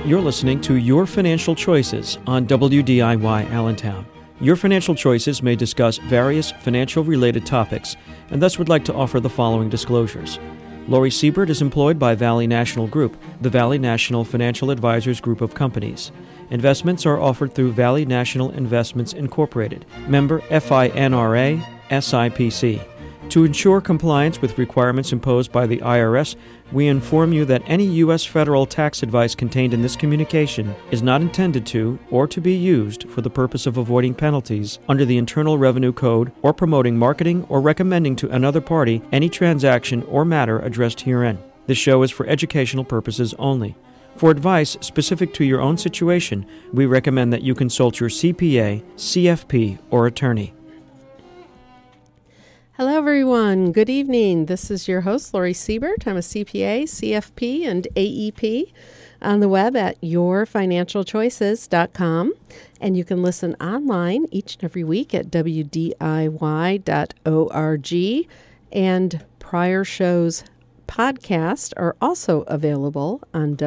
You're listening to Your Financial Choices on WDIY Allentown. Your Financial Choices may discuss various financial-related topics, and thus would like to offer the following disclosures. Lori Siebert is employed by Valley National Group, the Valley National Financial Advisors Group of companies. Investments are offered through Valley National Investments Incorporated, member FINRA, SIPC. To ensure compliance with requirements imposed by the IRS, we inform you that any U.S. federal tax advice contained in this communication is not intended to or to be used for the purpose of avoiding penalties under the Internal Revenue Code or promoting, marketing, or recommending to another party any transaction or matter addressed herein. This show is for educational purposes only. For advice specific to your own situation, we recommend that you consult your CPA, CFP, or attorney. Hello, everyone. Good evening. This is your host, Lori Siebert. I'm a CPA, CFP, and AEP on the web at yourfinancialchoices.com. And you can listen online each and every week at wdiy.org. And prior shows podcasts are also available on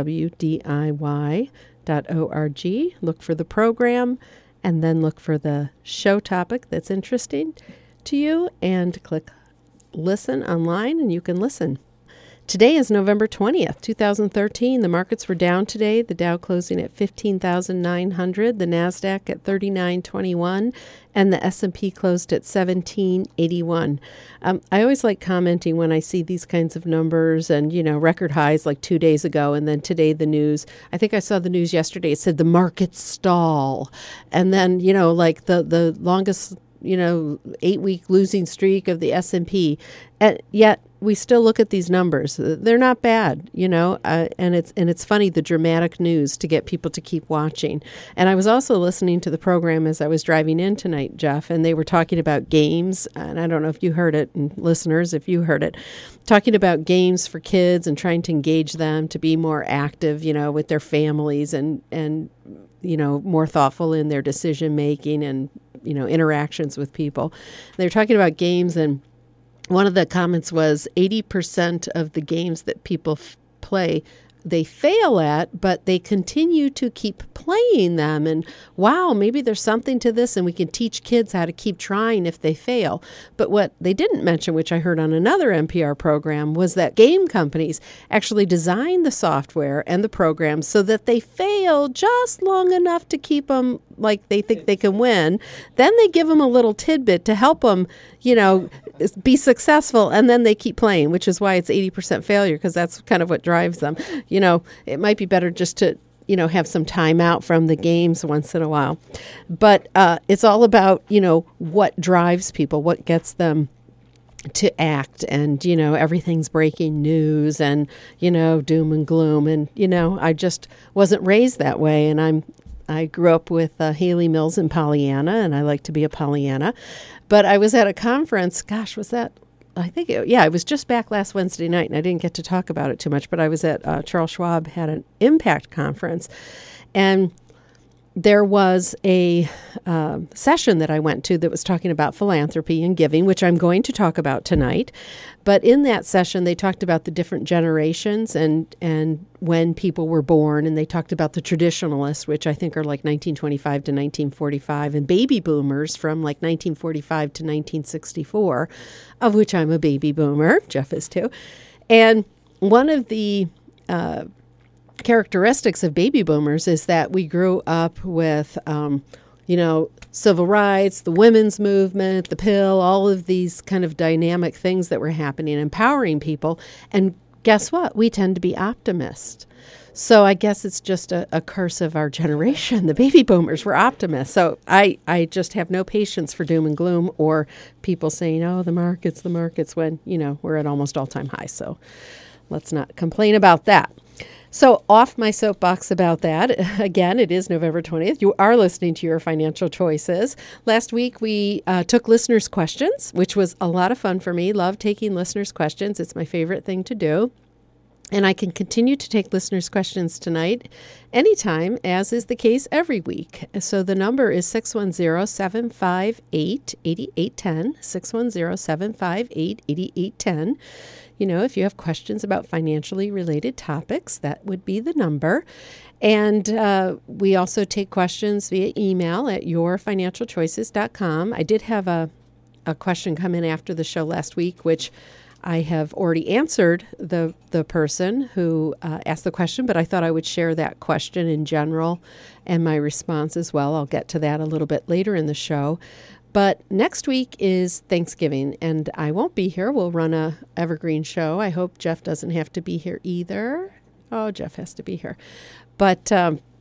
wdiy.org. Look for the program and then look for the show topic that's interesting to you and click listen online and you can listen. Today is November 20th, 2013. The markets were down today. The Dow closing at 15,900, the NASDAQ at 3921, and the S&P closed at 1781. I always like commenting when I see these kinds of numbers and, record highs like 2 days ago, and then today the news. I think I saw the news yesterday. It said the markets stall. And then, like the longest 8-week losing streak of the S&P. And yet we still look at these numbers. They're not bad, and it's funny, the dramatic news to get people to keep watching. And I was also listening to the program as I was driving in tonight, Jeff, and they were talking about games. And I don't know if you heard it, and listeners, if you heard it, talking about games for kids and trying to engage them to be more active, with their families and more thoughtful in their decision making and interactions with people. They're talking about games, and one of the comments was 80% of the games that people play, they fail at, but they continue to keep playing them. And wow, maybe there's something to this, and we can teach kids how to keep trying if they fail. But what they didn't mention, which I heard on another NPR program, was that game companies actually design the software and the programs so that they fail just long enough to keep them like they think they can win. Then they give them a little tidbit to help them, be successful, and then they keep playing, which is why it's 80% failure, because that's kind of what drives them. It might be better just to, have some time out from the games once in a while. But it's all about, what drives people, what gets them to act, and, everything's breaking news and, doom and gloom. And, I just wasn't raised that way. And I grew up with Haley Mills and Pollyanna, and I like to be a Pollyanna. But I was at a conference, I was just back last Wednesday night, and I didn't get to talk about it too much, but I was at Charles Schwab had an impact conference, and there was a session that I went to that was talking about philanthropy and giving, which I'm going to talk about tonight. But in that session, they talked about the different generations and when people were born, and they talked about the traditionalists, which I think are like 1925 to 1945, and baby boomers from like 1945 to 1964, of which I'm a baby boomer. Jeff is too. And one of the characteristics of baby boomers is that we grew up with, civil rights, the women's movement, the pill, all of these kind of dynamic things that were happening, empowering people. And guess what? We tend to be optimists. So I guess it's just a curse of our generation. The baby boomers were optimists. So I just have no patience for doom and gloom or people saying, oh, the markets, when, we're at almost all-time high. So let's not complain about that. So off my soapbox about that. Again, it is November 20th. You are listening to Your Financial Choices. Last week, we took listeners' questions, which was a lot of fun for me. Love taking listeners' questions. It's my favorite thing to do. And I can continue to take listeners' questions tonight anytime, as is the case every week. So the number is 610-758-8810, 610-758-8810. if you have questions about financially related topics, that would be the number. And we also take questions via email at yourfinancialchoices.com. I did have a question come in after the show last week, which I have already answered the person who asked the question, but I thought I would share that question in general and my response as well. I'll get to that a little bit later in the show. But next week is Thanksgiving, and I won't be here. We'll run a evergreen show. I hope Jeff doesn't have to be here either. Oh, Jeff has to be here. But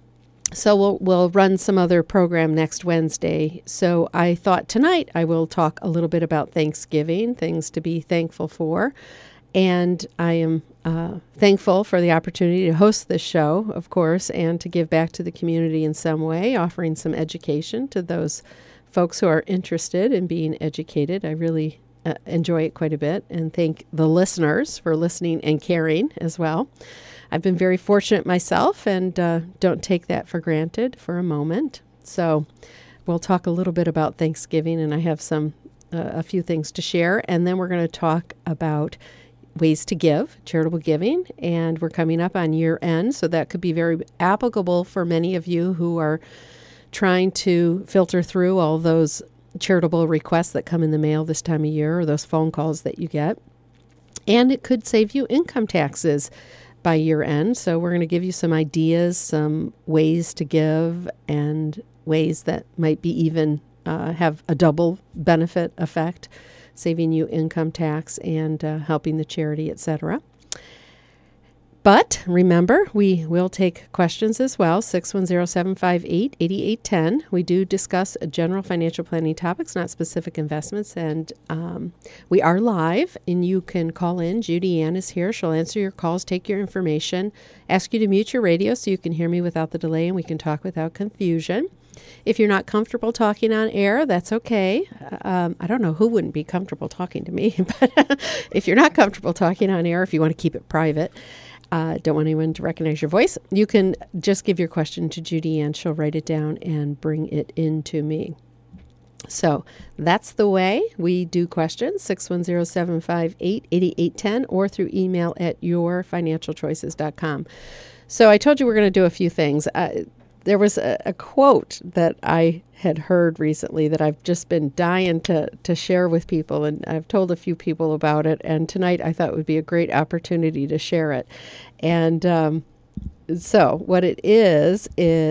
so we'll run some other program next Wednesday. So I thought tonight I will talk a little bit about Thanksgiving, things to be thankful for. And I am thankful for the opportunity to host this show, of course, and to give back to the community in some way, offering some education to those folks who are interested in being educated. I really enjoy it quite a bit, and thank the listeners for listening and caring as well. I've been very fortunate myself, and don't take that for granted for a moment. So we'll talk a little bit about Thanksgiving, and I have a few things to share, and then we're going to talk about ways to give, charitable giving, and we're coming up on year end, so that could be very applicable for many of you who are trying to filter through all those charitable requests that come in the mail this time of year, or those phone calls that you get. And it could save you income taxes by year end. So we're going to give you some ideas, some ways to give, and ways that might be even have a double benefit effect, saving you income tax and helping the charity, etc. But remember, we will take questions as well, 610-758-8810. We do discuss general financial planning topics, not specific investments, and we are live, and you can call in. Judy Ann is here. She'll answer your calls, take your information, ask you to mute your radio so you can hear me without the delay, and we can talk without confusion. If you're not comfortable talking on air, that's okay. I don't know who wouldn't be comfortable talking to me, but if you're not comfortable talking on air, if you want to keep it private, don't want anyone to recognize your voice, you can just give your question to Judy and she'll write it down and bring it in to me. So that's the way we do questions, 610-758-8810, or through email at yourfinancialchoices.com. So I told you we're going to do a few things. There was a quote that I had heard recently that I've just been dying to share with people, and I've told a few people about it, and tonight I thought it would be a great opportunity to share it. And so what it is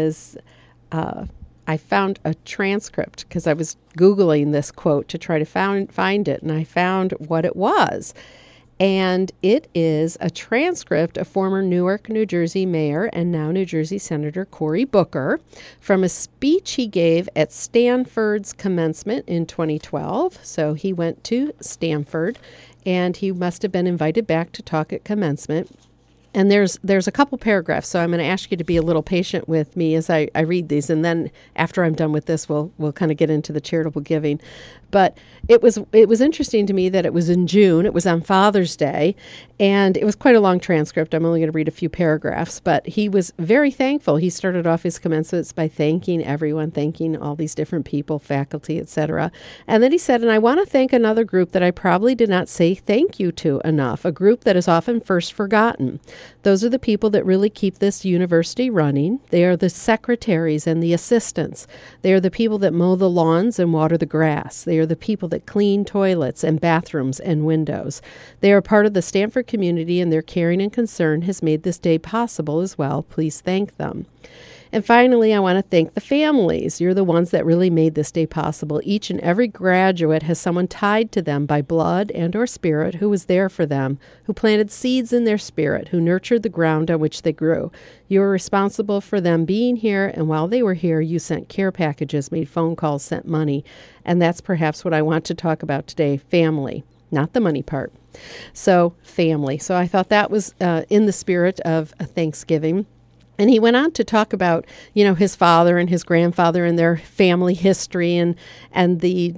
I found a transcript because I was Googling this quote to try to find it, and I found what it was. And it is a transcript of former Newark, New Jersey Mayor and now New Jersey Senator Cory Booker from a speech he gave at Stanford's commencement in 2012. So he went to Stanford, and he must have been invited back to talk at commencement. And there's a couple paragraphs, so I'm going to ask you to be a little patient with me as I read these, and then after I'm done with this, we'll kind of get into the charitable giving. But it was interesting to me that it was in June. It was on Father's Day, and it was quite a long transcript. I'm only going to read a few paragraphs, but he was very thankful. He started off his commencements by thanking everyone, thanking all these different people, faculty, etc. And then he said, and I want to thank another group that I probably did not say thank you to enough, a group that is often first forgotten. Those are the people that really keep this university running. They are the secretaries and the assistants. They are the people that mow the lawns and water the grass. They are the people that clean toilets and bathrooms and windows. They are part of the Stanford community, and their caring and concern has made this day possible as well. Please thank them. And finally, I want to thank the families. You're the ones that really made this day possible. Each and every graduate has someone tied to them by blood and or spirit who was there for them, who planted seeds in their spirit, who nurtured the ground on which they grew. You were responsible for them being here, and while they were here, you sent care packages, made phone calls, sent money. And that's perhaps what I want to talk about today, family, not the money part. So family. So I thought that was in the spirit of Thanksgiving. And he went on to talk about, his father and his grandfather and their family history and the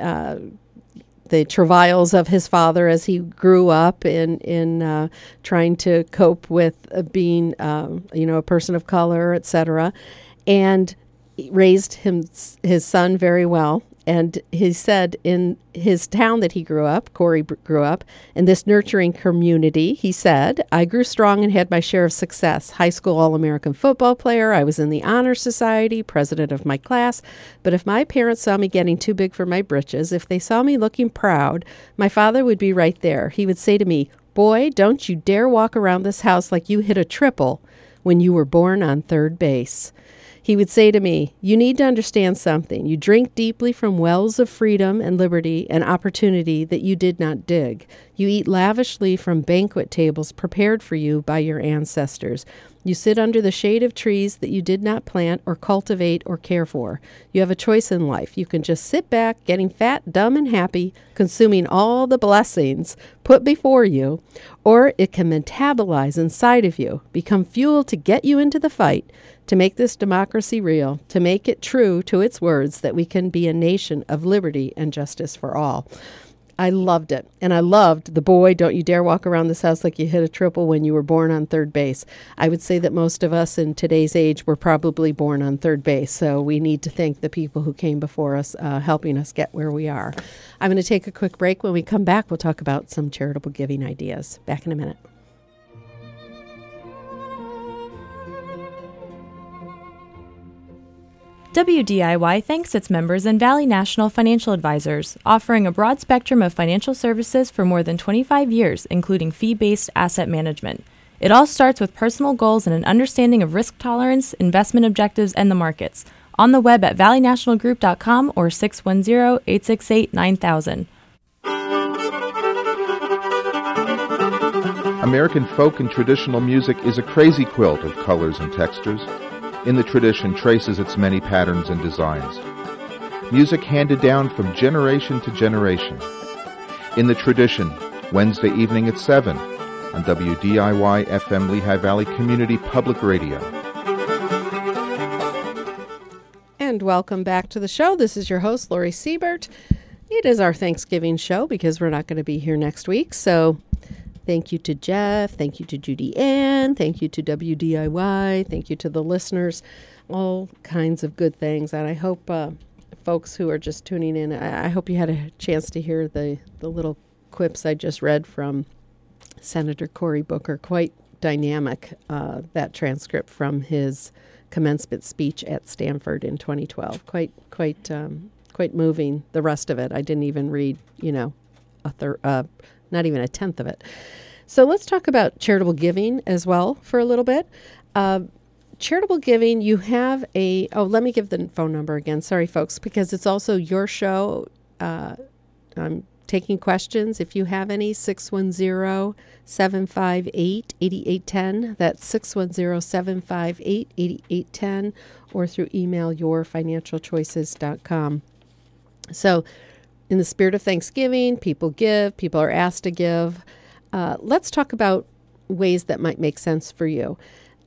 travails of his father as he grew up in trying to cope with being, a person of color, etc. And raised his son very well. And he said in his town that he grew up, Corey grew up, in this nurturing community, he said, I grew strong and had my share of success. High school All-American football player. I was in the Honor Society, president of my class. But if my parents saw me getting too big for my britches, if they saw me looking proud, my father would be right there. He would say to me, boy, don't you dare walk around this house like you hit a triple when you were born on third base. He would say to me, you need to understand something. You drink deeply from wells of freedom and liberty and opportunity that you did not dig. You eat lavishly from banquet tables prepared for you by your ancestors. You sit under the shade of trees that you did not plant or cultivate or care for. You have a choice in life. You can just sit back, getting fat, dumb, and happy, consuming all the blessings put before you, or it can metabolize inside of you, become fuel to get you into the fight, to make this democracy real, to make it true to its words that we can be a nation of liberty and justice for all. I loved it. And I loved the boy, don't you dare walk around this house like you hit a triple when you were born on third base. I would say that most of us in today's age were probably born on third base. So we need to thank the people who came before us, helping us get where we are. I'm going to take a quick break. When we come back, we'll talk about some charitable giving ideas. Back in a minute. WDIY thanks its members and Valley National Financial Advisors, offering a broad spectrum of financial services for more than 25 years, including fee-based asset management. It all starts with personal goals and an understanding of risk tolerance, investment objectives, and the markets. On the web at valleynationalgroup.com or 610-868-9000. American folk and traditional music is a crazy quilt of colors and textures. In the tradition traces its many patterns and designs. Music handed down from generation to generation. In the tradition, Wednesday evening at 7 on WDIY FM Lehigh Valley Community Public Radio. And welcome back to the show. This is your host, Lori Siebert. It is our Thanksgiving show because we're not going to be here next week, so thank you to Jeff. Thank you to Judy Ann. Thank you to WDIY. Thank you to the listeners. All kinds of good things. And I hope folks who are just tuning in, I hope you had a chance to hear the little quips I just read from Senator Cory Booker. Quite dynamic, that transcript from his commencement speech at Stanford in 2012. Quite moving. The rest of it, I didn't even read, not even a tenth of it. So let's talk about charitable giving as well for a little bit. Charitable giving, you have let me give the phone number again. Sorry, folks, because it's also your show. I'm taking questions. If you have any, 610-758-8810. That's 610-758-8810, or through email, yourfinancialchoices.com. So in the spirit of Thanksgiving, people give, people are asked to give. Let's talk about ways that might make sense for you.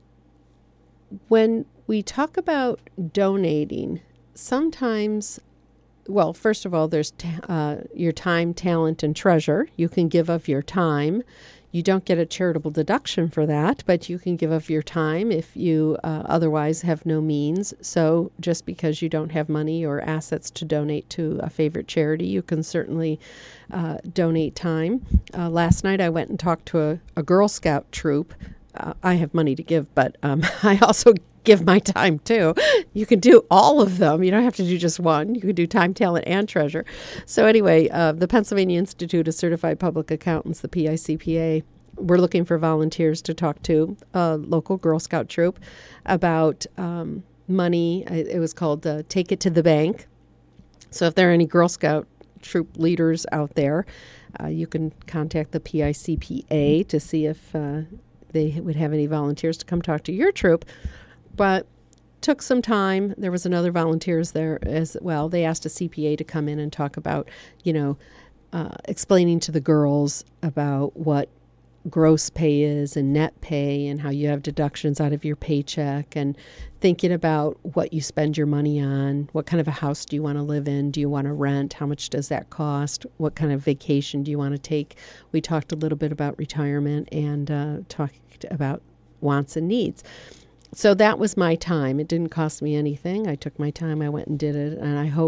When we talk about donating, sometimes, well, first of all, there's your time, talent, and treasure. You can give of your time. You don't get a charitable deduction for that, but you can give of your time if you otherwise have no means. So just because you don't have money or assets to donate to a favorite charity, you can certainly donate time. Last night I went and talked to a Girl Scout troop. I have money to give, but I also give my time too. You can do all of them. You don't have to do just one. You can do time, talent, and treasure. So anyway, the Pennsylvania Institute of Certified Public Accountants, the PICPA, we're looking for volunteers to talk to a local Girl Scout troop about money. It was called Take It to the Bank. So if there are any Girl Scout troop leaders out there, you can contact the PICPA to see if they would have any volunteers to come talk to your troop. But took some time. There was another volunteers there as well. They asked a CPA to come in and talk about, explaining to the girls about what gross pay is and net pay and how you have deductions out of your paycheck, and thinking about what you spend your money on. What kind of a house do you want to live in? Do you want to rent? How much does that cost? What kind of vacation do you want to take? We talked a little bit about retirement and talked about wants and needs. So that was my time. It didn't cost me anything. I took my time. I went and did it. And I hope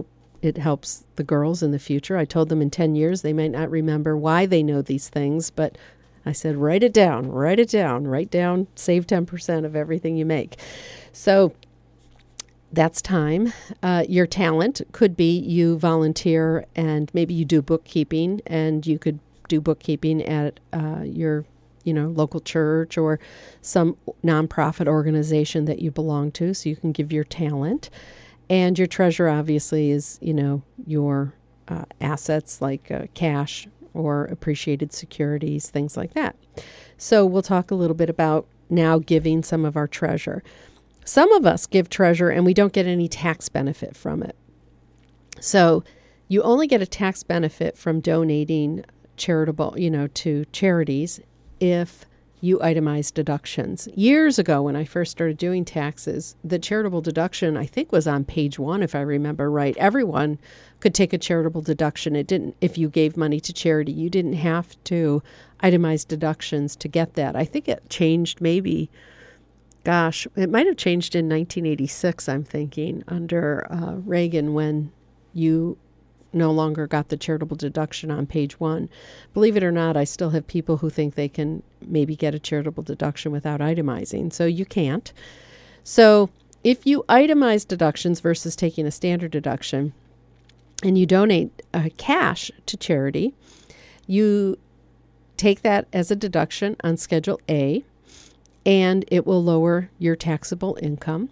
it helps the girls in the future. I told them in 10 years they might not remember why they know these things, but I said, write it down, save 10% of everything you make. So that's time. Your talent could be you volunteer and maybe you do bookkeeping, and you could do bookkeeping at your local church or some nonprofit organization that you belong to, so you can give your talent. And your treasure obviously is, your assets like cash or appreciated securities, things like that. So we'll talk a little bit about now giving some of our treasure. Some of us give treasure and we don't get any tax benefit from it. So you only get a tax benefit from donating charitable, to charities if you itemize deductions. Years ago, when I first started doing taxes, the charitable deduction, I think, was on page 1, if I remember right. Everyone could take a charitable deduction. It didn't, if you gave money to charity, you didn't have to itemize deductions to get that. I think it changed maybe, it might have changed in 1986, I'm thinking, under Reagan, when you no longer got the charitable deduction on page 1. Believe it or not, I still have people who think they can maybe get a charitable deduction without itemizing. So you can't. So if you itemize deductions versus taking a standard deduction and you donate cash to charity, you take that as a deduction on Schedule A, and it will lower your taxable income.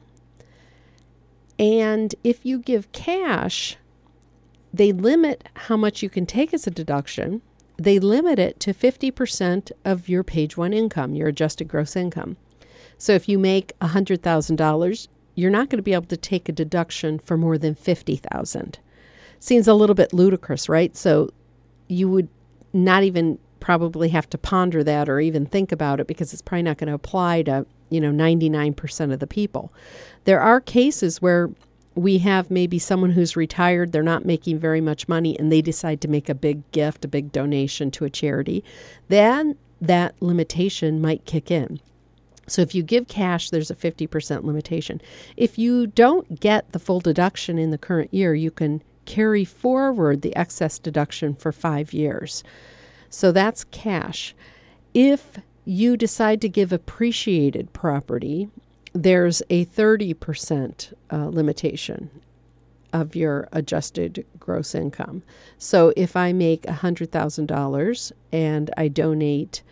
And if you give cash, they limit how much you can take as a deduction. They limit it to 50% of your page 1 income, your adjusted gross income. So if you make $100,000, you're not going to be able to take a deduction for more than $50,000. Seems a little bit ludicrous, right? So you would not even probably have to ponder that or even think about it, because it's probably not going to apply to, 99% of the people. There are cases where we have maybe someone who's retired, they're not making very much money, and they decide to make a big gift, a big donation to a charity. Then that limitation might kick in. So if you give cash, there's a 50% limitation. If you don't get the full deduction in the current year, you can carry forward the excess deduction for 5 years. So that's cash. If you decide to give appreciated property, there's a 30% limitation of your adjusted gross income. So if I make $100,000 and I donate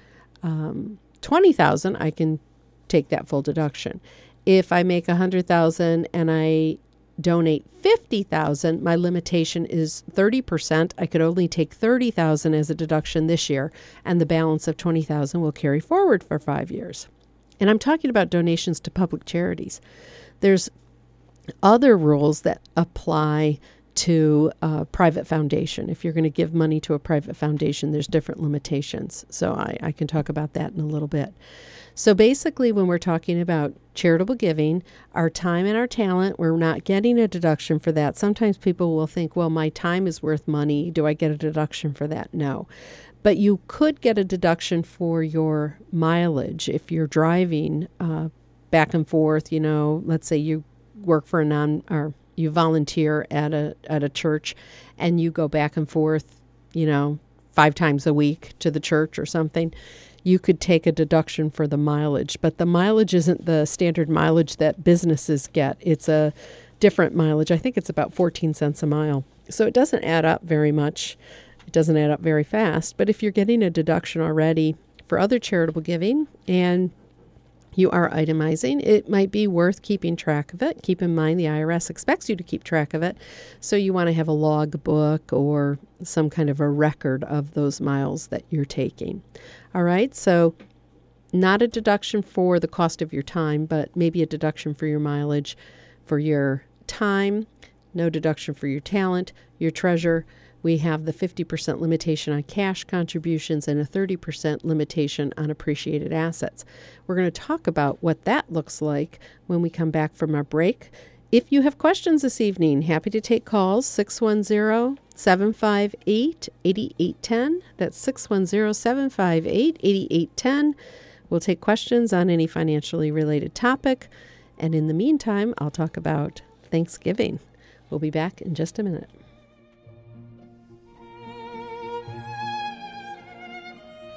$20,000, I can take that full deduction. If I make $100,000 and I donate $50,000, my limitation is 30%. I could only take $30,000 as a deduction this year, and the balance of $20,000 will carry forward for 5 years. And I'm talking about donations to public charities. There's other rules that apply to a private foundation. If you're going to give money to a private foundation, there's different limitations. So I can talk about that in a little bit. So basically, when we're talking about charitable giving, our time and our talent, we're not getting a deduction for that. Sometimes people will think, well, my time is worth money. Do I get a deduction for that? No. But you could get a deduction for your mileage if you're driving back and forth. Let's say you work for or you volunteer at a church, and you go back and forth, 5 times a week to the church or something. You could take a deduction for the mileage, but the mileage isn't the standard mileage that businesses get. It's a different mileage. I think it's about 14 cents a mile. So it doesn't add up very much. It doesn't add up very fast. But if you're getting a deduction already for other charitable giving and you are itemizing, it might be worth keeping track of it. Keep in mind the IRS expects you to keep track of it. So you want to have a log book or some kind of a record of those miles that you're taking. All right, so not a deduction for the cost of your time, but maybe a deduction for your mileage, for your time, no deduction for your talent, your treasure. We have the 50% limitation on cash contributions and a 30% limitation on appreciated assets. We're going to talk about what that looks like when we come back from our break. If you have questions this evening, happy to take calls, 610-758-8810. That's 610-758-8810. We'll take questions on any financially related topic. And in the meantime, I'll talk about Thanksgiving. We'll be back in just a minute.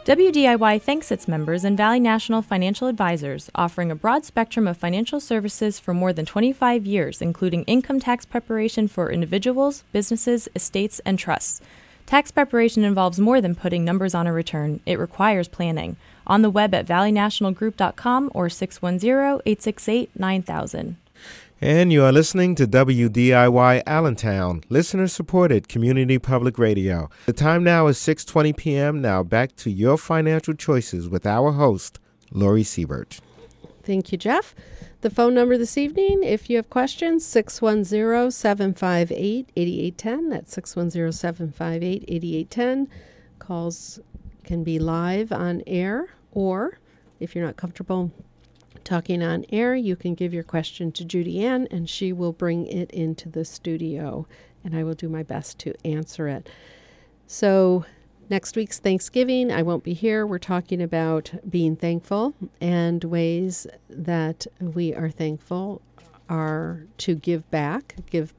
WDIY thanks its members and Valley National Financial Advisors, offering a broad spectrum of financial services for more than 25 years, including income tax preparation for individuals, businesses, estates, and trusts. Tax preparation involves more than putting numbers on a return. It requires planning. On the web at valleynationalgroup.com or 610-868-9000. And you are listening to WDIY Allentown, listener-supported community public radio. The time now is 6:20 p.m. Now back to your financial choices with our host, Lori Siebert. Thank you, Jeff. The phone number this evening, if you have questions, 610-758-8810. That's 610-758-8810. Calls can be live on air, or if you're not comfortable talking on air, you can give your question to Judy Ann, and she will bring it into the studio, and I will do my best to answer it. So next week's Thanksgiving, I won't be here. We're talking about being thankful, and ways that we are thankful are to give back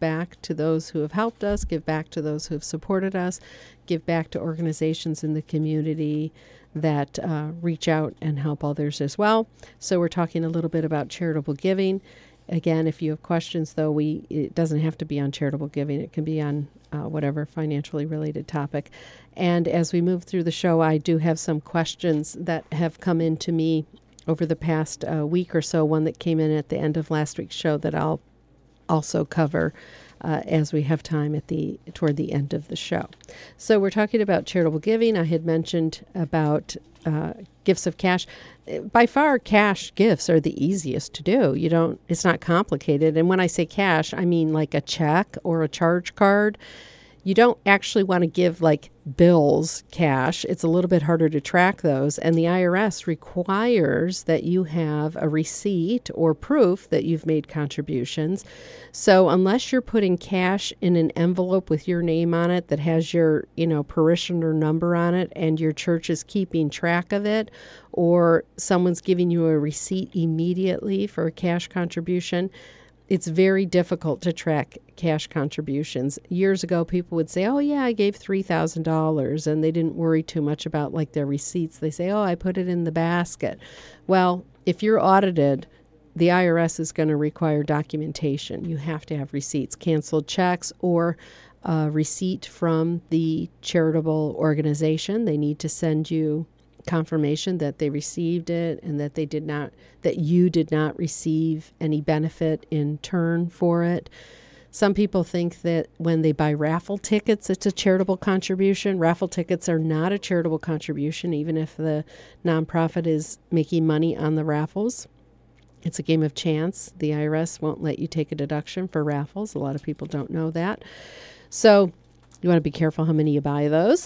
to those who have helped us, give back to those who have supported us, give back to organizations in the community that reach out and help others as well. So we're talking a little bit about charitable giving. Again, if you have questions, though, it doesn't have to be on charitable giving. It can be on whatever financially related topic. And as we move through the show, I do have some questions that have come in to me over the past week or so. One that came in at the end of last week's show that I'll also cover as we have time toward the end of the show. So we're talking about charitable giving. I had mentioned about gifts of cash. By far, cash gifts are the easiest to do. It's not complicated. And when I say cash, I mean like a check or a charge card. You don't actually want to give like bills cash. It's a little bit harder to track those. And the IRS requires that you have a receipt or proof that you've made contributions. So unless you're putting cash in an envelope with your name on it that has your, parishioner number on it, and your church is keeping track of it, or someone's giving you a receipt immediately for a cash contribution, it's very difficult to track cash contributions. Years ago, people would say, oh, yeah, I gave $3,000, and they didn't worry too much about like their receipts. They say, oh, I put it in the basket. Well, if you're audited, the IRS is going to require documentation. You have to have receipts, canceled checks, or a receipt from the charitable organization. They need to send you confirmation that they received it and that you did not receive any benefit in turn for it. Some people think that when they buy raffle tickets, it's a charitable contribution. Raffle tickets are not a charitable contribution, even if the nonprofit is making money on the raffles. It's a game of chance. The IRS won't let you take a deduction for raffles. A lot of people don't know that. So you want to be careful how many you buy those.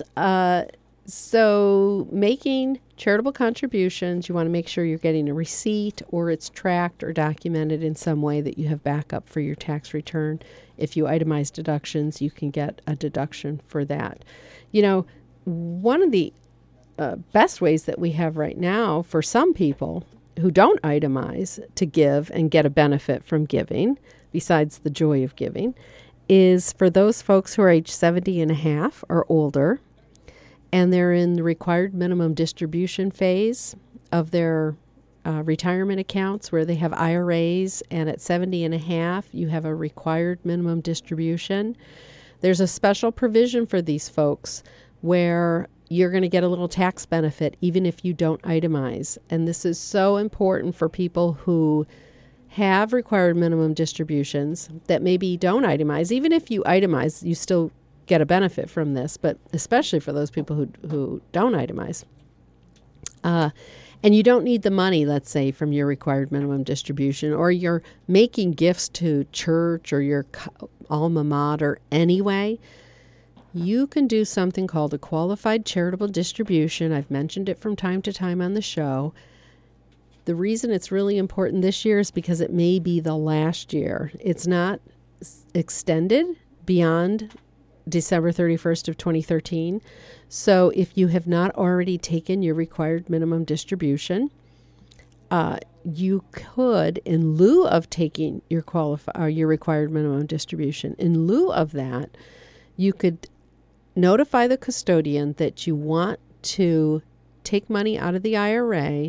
So making charitable contributions, you want to make sure you're getting a receipt, or it's tracked or documented in some way that you have backup for your tax return. If you itemize deductions, you can get a deduction for that. One of the best ways that we have right now for some people who don't itemize to give and get a benefit from giving, besides the joy of giving, is for those folks who are age 70 and a half or older, and they're in the required minimum distribution phase of their retirement accounts where they have IRAs, and at 70 and a half, you have a required minimum distribution. There's a special provision for these folks where you're going to get a little tax benefit even if you don't itemize. And this is so important for people who have required minimum distributions that maybe don't itemize. Even if you itemize, you still get a benefit from this, but especially for those people who don't itemize. And you don't need the money, let's say, from your required minimum distribution, or you're making gifts to church or your alma mater anyway. You can do something called a qualified charitable distribution. I've mentioned it from time to time on the show. The reason it's really important this year is because it may be the last year. It's not extended beyond December 31st of 2013. So if you have not already taken your required minimum distribution, you could, in lieu of taking your required minimum distribution, in lieu of that, you could notify the custodian that you want to take money out of the IRA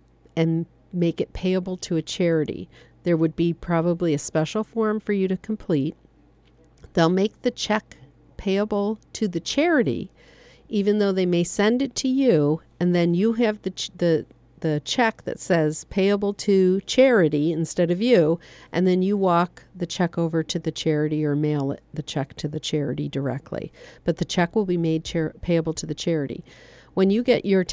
and make it payable to a charity. There would be probably a special form for you to complete. They'll make the check payable to the charity, even though they may send it to you, and then you have the check that says payable to charity instead of you, and then you walk the check over to the charity or mail the check to the charity directly. But the check will be made payable to the charity. When you get your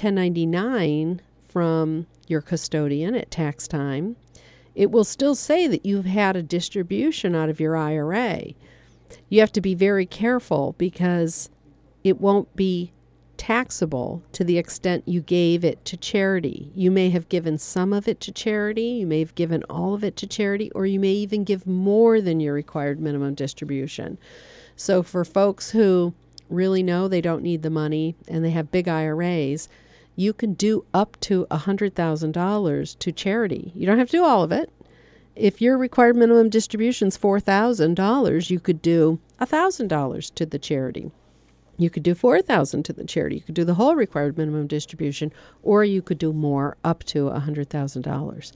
1099 from your custodian at tax time, it will still say that you've had a distribution out of your IRA. You have to be very careful because it won't be taxable to the extent you gave it to charity. You may have given some of it to charity, you may have given all of it to charity, or you may even give more than your required minimum distribution. So for folks who really know they don't need the money and they have big IRAs, you can do up to $100,000 to charity. You don't have to do all of it. If your required minimum distribution is $4,000, you could do $1,000 to the charity. You could do $4,000 to the charity. You could do the whole required minimum distribution, or you could do more, up to $100,000.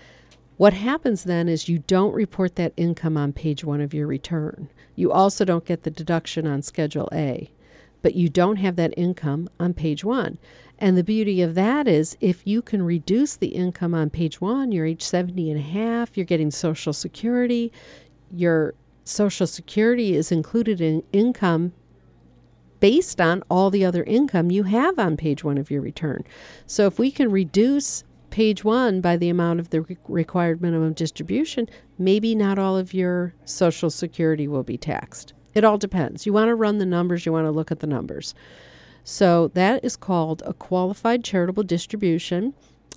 What happens then is you don't report that income on page 1 of your return. You also don't get the deduction on Schedule A, but you don't have that income on page 1. And the beauty of that is if you can reduce the income on page 1, you're age 70 and a half, you're getting Social Security. Your Social Security is included in income based on all the other income you have on page 1 of your return. So if we can reduce page 1 by the amount of the required minimum distribution, maybe not all of your Social Security will be taxed. It all depends. You want to run the numbers, you want to look at the numbers. So that is called a qualified charitable distribution.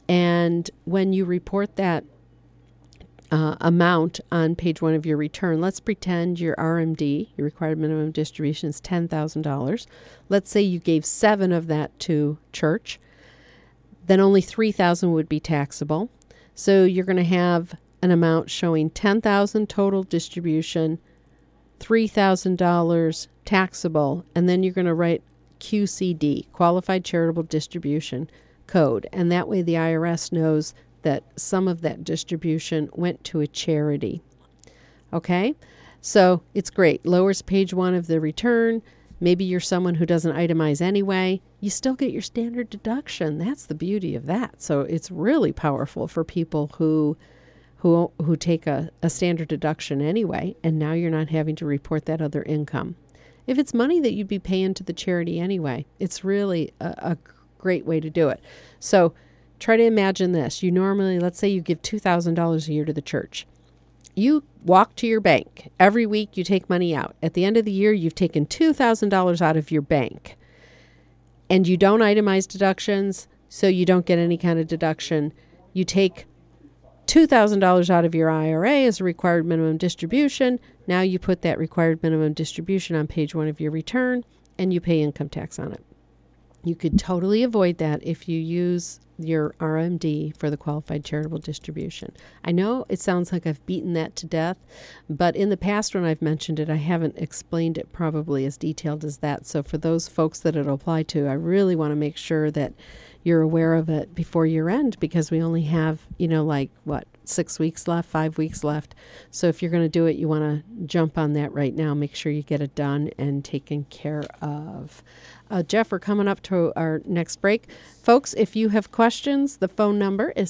And when you report that amount on page 1 of your return, let's pretend your RMD, your required minimum distribution, is $10,000. Let's say you gave 7 of that to church. Then only $3,000 would be taxable. So you're going to have an amount showing $10,000 total distribution, $3,000 taxable, and then you're going to write QCD, Qualified Charitable Distribution Code. And that way the IRS knows that some of that distribution went to a charity. Okay? So it's great. Lowers page 1 of the return. Maybe you're someone who doesn't itemize anyway. You still get your standard deduction. That's the beauty of that. So it's really powerful for people who take a standard deduction anyway, and now you're not having to report that other income. If it's money that you'd be paying to the charity anyway, it's really a great way to do it. So try to imagine this. You normally, let's say you give $2,000 a year to the church. You walk to your bank. Every week you take money out. At the end of the year, you've taken $2,000 out of your bank. And you don't itemize deductions, so you don't get any kind of deduction. You take $2,000 out of your IRA as a required minimum distribution. Now you put that required minimum distribution on page 1 of your return, and you pay income tax on it. You could totally avoid that if you use your RMD for the qualified charitable distribution. I know it sounds like I've beaten that to death, but in the past when I've mentioned it, I haven't explained it probably as detailed as that. So for those folks that it'll apply to, I really want to make sure that you're aware of it before year end, because we only have, 6 weeks left, 5 weeks left. So if you're going to do it, you want to jump on that right now. Make sure you get it done and taken care of. Jeff, we're coming up to our next break. Folks, if you have questions, the phone number is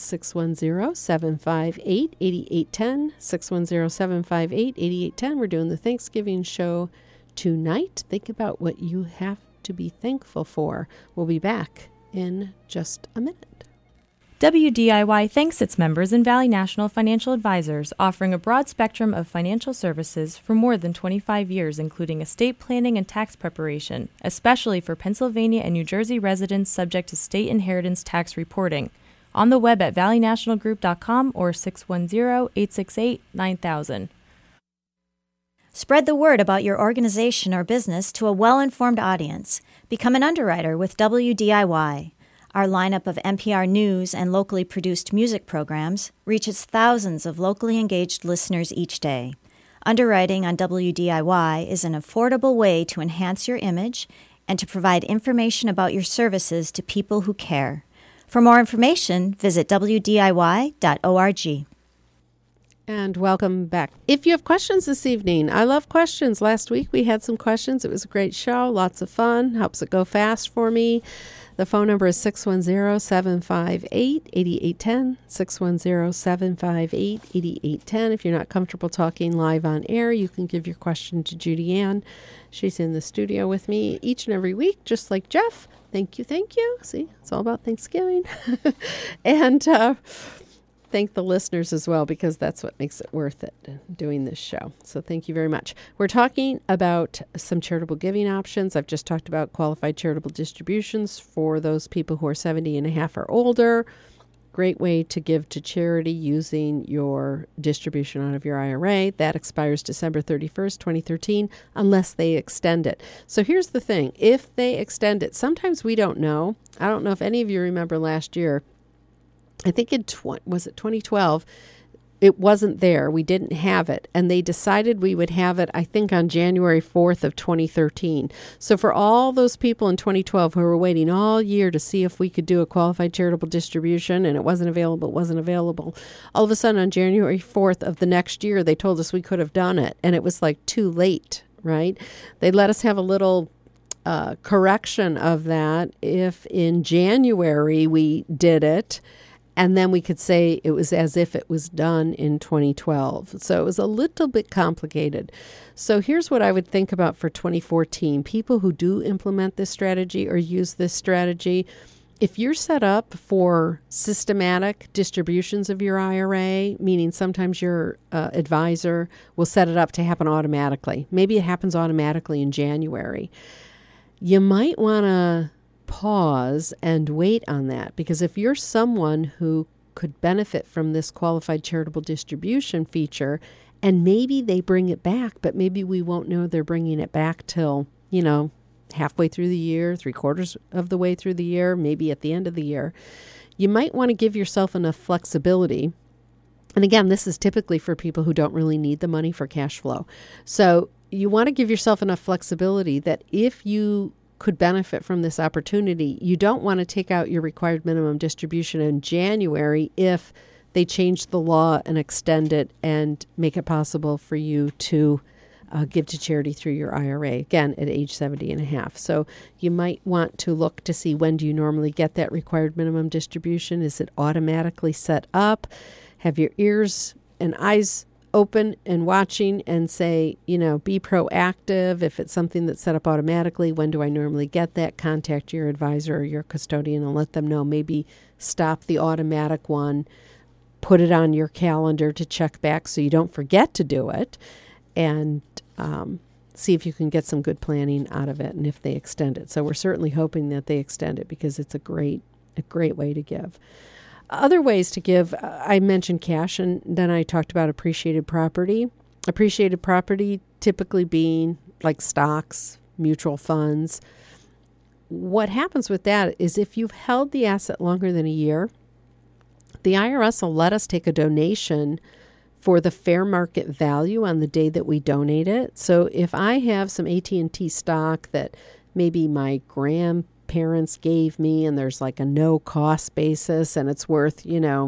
610-758-8810, 610-758-8810. We're doing the Thanksgiving show tonight. Think about what you have to be thankful for. We'll be back in just a minute. WDIY thanks its members in Valley National Financial Advisors, offering a broad spectrum of financial services for more than 25 years, including estate planning and tax preparation, especially for Pennsylvania and New Jersey residents subject to state inheritance tax reporting. On the web at valleynationalgroup.com or 610-868-9000. Spread the word about your organization or business to a well-informed audience. Become an underwriter with WDIY. Our lineup of NPR news and locally produced music programs reaches thousands of locally engaged listeners each day. Underwriting on WDIY is an affordable way to enhance your image and to provide information about your services to people who care. For more information, visit wdiy.org. And welcome back. If you have questions this evening, I love questions. Last week we had some questions. It was a great show, lots of fun, helps it go fast for me. The phone number is 610-758-8810, 610-758-8810. If you're not comfortable talking live on air, you can give your question to Judy Ann. She's in the studio with me each and every week, just like Jeff. Thank you, thank you. See, it's all about Thanksgiving. And thank the listeners as well, because that's what makes it worth it, doing this show. So thank you very much. We're talking about some charitable giving options. I've just talked about qualified charitable distributions for those people who are 70 and a half or older. Great way to give to charity using your distribution out of your IRA. That expires December 31st, 2013, unless they extend it. So here's the thing. If they extend it, sometimes we don't know. I don't know if any of you remember last year. I think was it 2012, it wasn't there. We didn't have it. And they decided we would have it, I think, on January 4th of 2013. So for all those people in 2012 who were waiting all year to see if we could do a qualified charitable distribution and it wasn't available, all of a sudden on January 4th of the next year, they told us we could have done it. And it was like too late, right? They let us have a little correction of that if in January we did it. And then we could say it was as if it was done in 2012. So it was a little bit complicated. So here's what I would think about for 2014. People who do implement this strategy or use this strategy, if you're set up for systematic distributions of your IRA, meaning sometimes your advisor will set it up to happen automatically. Maybe it happens automatically in January. You might want to pause and wait on that, because if you're someone who could benefit from this qualified charitable distribution feature, and maybe they bring it back, but maybe we won't know they're bringing it back till, halfway through the year, 3/4 of the way through the year, maybe at the end of the year, you might want to give yourself enough flexibility. And again, this is typically for people who don't really need the money for cash flow. So you want to give yourself enough flexibility that if you could benefit from this opportunity, you don't want to take out your required minimum distribution in January if they change the law and extend it and make it possible for you to give to charity through your IRA, again, at age 70 and a half. So you might want to look to see, when do you normally get that required minimum distribution? Is it automatically set up? Have your ears and eyes open and watching and say, be proactive. If it's something that's set up automatically, when do I normally get that? Contact your advisor or your custodian and let them know. Maybe stop the automatic one, put it on your calendar to check back so you don't forget to do it, and see if you can get some good planning out of it and if they extend it. So we're certainly hoping that they extend it, because it's a great way to give. Other ways to give, I mentioned cash, and then I talked about appreciated property. Appreciated property typically being like stocks, mutual funds. What happens with that is if you've held the asset longer than a year, the IRS will let us take a donation for the fair market value on the day that we donate it. So if I have some AT&T stock that maybe my grandparents gave me, and there's like a no cost basis and it's worth,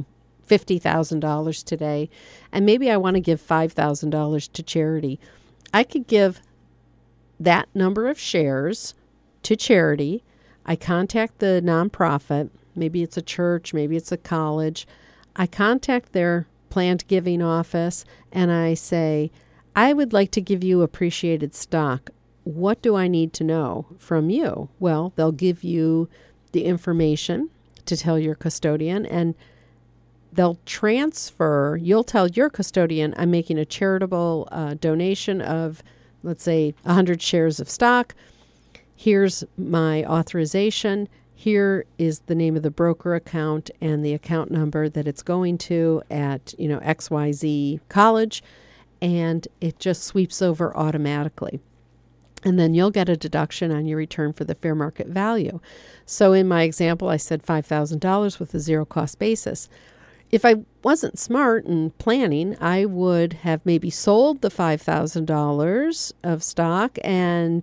$50,000 today, and maybe I want to give $5,000 to charity, I could give that number of shares to charity. I contact the nonprofit, maybe it's a church, maybe it's a college. I contact their planned giving office and I say, I would like to give you appreciated stock. What do I need to know from you? Well, they'll give you the information to tell your custodian, and they'll transfer. You'll tell your custodian, I'm making a charitable donation of, let's say, 100 shares of stock. Here's my authorization. Here is the name of the broker account and the account number that it's going to at, XYZ college, and it just sweeps over automatically. And then you'll get a deduction on your return for the fair market value. So in my example, I said $5,000 with a zero cost basis. If I wasn't smart and planning, I would have maybe sold the $5,000 of stock and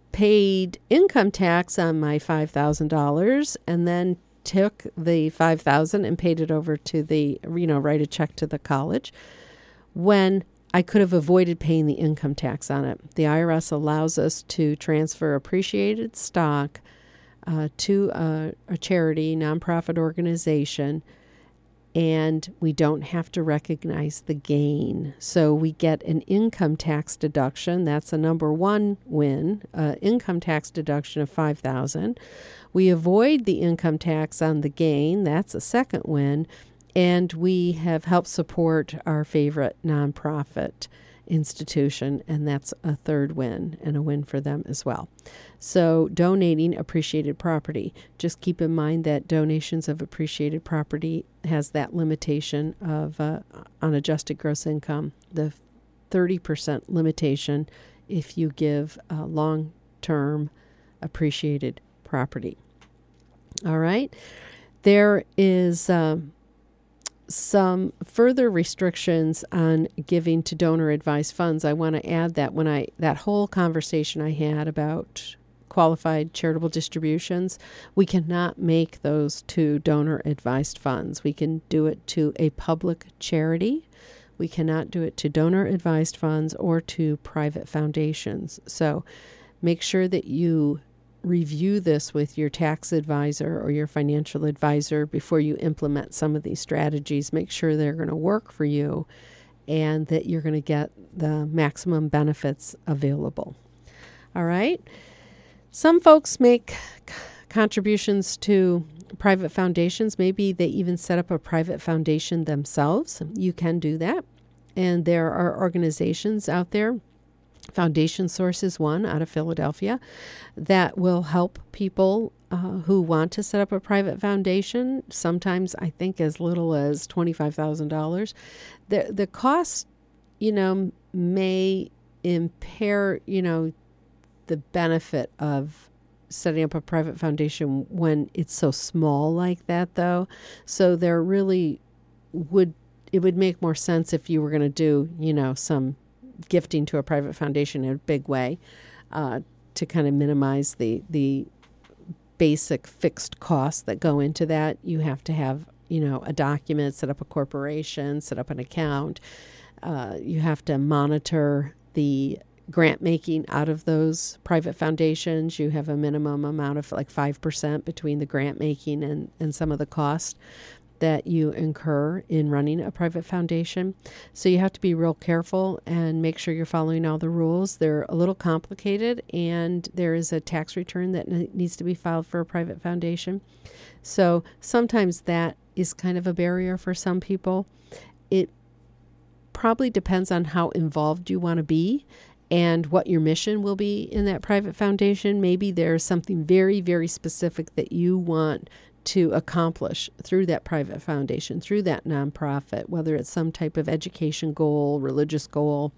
paid income tax on my $5,000 and then took the $5,000 and paid it over to the, write a check to the college, when I could have avoided paying the income tax on it. The IRS allows us to transfer appreciated stock to a charity, nonprofit organization, and we don't have to recognize the gain. So we get an income tax deduction. That's a number one win, income tax deduction of $5,000. We avoid the income tax on the gain. That's a second win. And we have helped support our favorite nonprofit institution, and that's a third win and a win for them as well. So donating appreciated property. Just keep in mind that donations of appreciated property has that limitation of unadjusted gross income, the 30% limitation if you give long-term appreciated property. All right. There is some further restrictions on giving to donor advised funds. I want to add that that whole conversation I had about qualified charitable distributions, we cannot make those to donor advised funds. We can do it to a public charity. We cannot do it to donor advised funds or to private foundations. So make sure that you review this with your tax advisor or your financial advisor before you implement some of these strategies. Make sure they're going to work for you and that you're going to get the maximum benefits available. All right. Some folks make contributions to private foundations. Maybe they even set up a private foundation themselves. You can do that. And there are organizations out there. Foundation Source is one out of Philadelphia that will help people who want to set up a private foundation, sometimes I think as little as $25,000. The cost, may impair, the benefit of setting up a private foundation when it's so small like that, though. So there really it would make more sense if you were going to do, some gifting to a private foundation in a big way to kind of minimize the basic fixed costs that go into that. You have to have, a document, set up a corporation, set up an account. You have to monitor the grant making out of those private foundations. You have a minimum amount of like 5% between the grant making and some of the costs that you incur in running a private foundation. So you have to be real careful and make sure you're following all the rules. They're a little complicated, and there is a tax return that needs to be filed for a private foundation. So sometimes that is kind of a barrier for some people. It probably depends on how involved you want to be and what your mission will be in that private foundation. Maybe there's something very, very specific that you want to accomplish through that private foundation, through that nonprofit, whether it's some type of education goal, religious goal,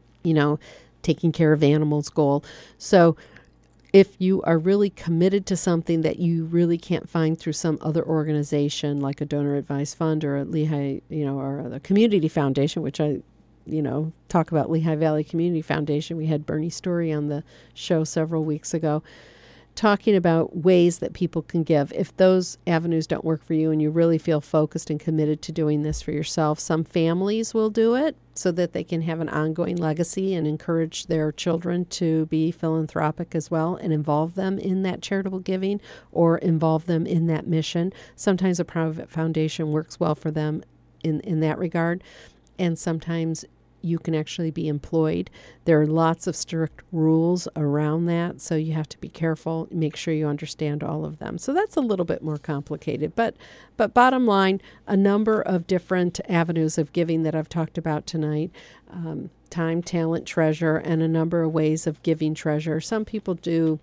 taking care of animals goal. So if you are really committed to something that you really can't find through some other organization, like a donor advised fund or a Lehigh, or a community foundation, which I talk about Lehigh Valley Community Foundation. We had Bernie Story on the show several weeks ago, talking about ways that people can give. If those avenues don't work for you and you really feel focused and committed to doing this for yourself, some families will do it so that they can have an ongoing legacy and encourage their children to be philanthropic as well and involve them in that charitable giving or involve them in that mission. Sometimes a private foundation works well for them in that regard, and sometimes you can actually be employed. There are lots of strict rules around that, so you have to be careful, make sure you understand all of them. So that's a little bit more complicated. But bottom line, a number of different avenues of giving that I've talked about tonight, time, talent, treasure, and a number of ways of giving treasure. Some people do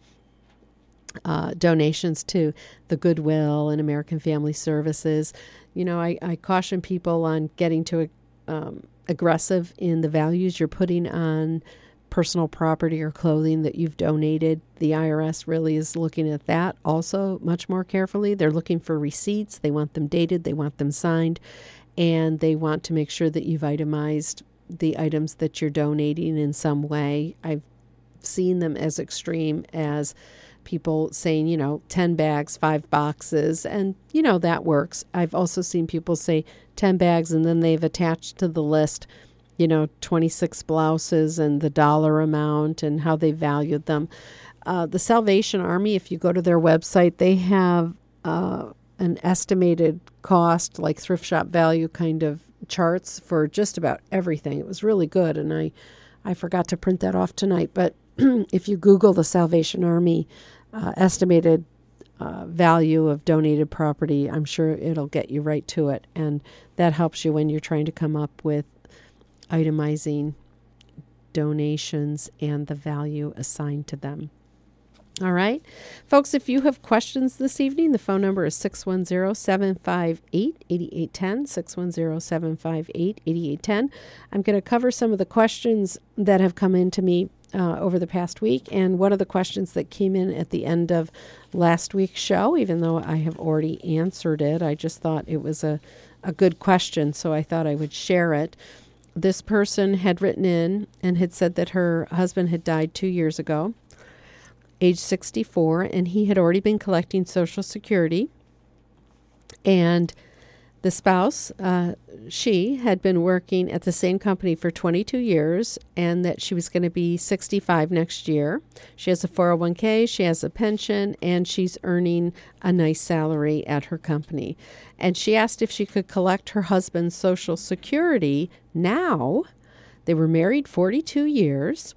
donations to the Goodwill and American Family Services. I caution people on getting too aggressive in the values you're putting on personal property or clothing that you've donated. The IRS really is looking at that also much more carefully. They're looking for receipts. They want them dated. They want them signed. And they want to make sure that you've itemized the items that you're donating in some way. I've seen them as extreme as people saying, 10 bags, 5 boxes, and, that works. I've also seen people say 10 bags, and then they've attached to the list, 26 blouses and the dollar amount and how they valued them. The Salvation Army, if you go to their website, they have an estimated cost, like thrift shop value kind of charts for just about everything. It was really good, and I forgot to print that off tonight, but if you Google the Salvation Army estimated value of donated property, I'm sure it'll get you right to it, and that helps you when you're trying to come up with itemizing donations and the value assigned to them. All right. Folks, if you have questions this evening, the phone number is 610-758-8810, 610-758-8810. I'm going to cover some of the questions that have come in to me over the past week, and one of the questions that came in at the end of last week's show, even though I have already answered it, I just thought it was a good question, so I thought I would share it. This person had written in and had said that her husband had died 2 years ago, age 64, and he had already been collecting Social Security. And the spouse, she had been working at the same company for 22 years, and that she was going to be 65 next year. She has a 401k, she has a pension, and she's earning a nice salary at her company. And she asked if she could collect her husband's Social Security now. They were married 42 years,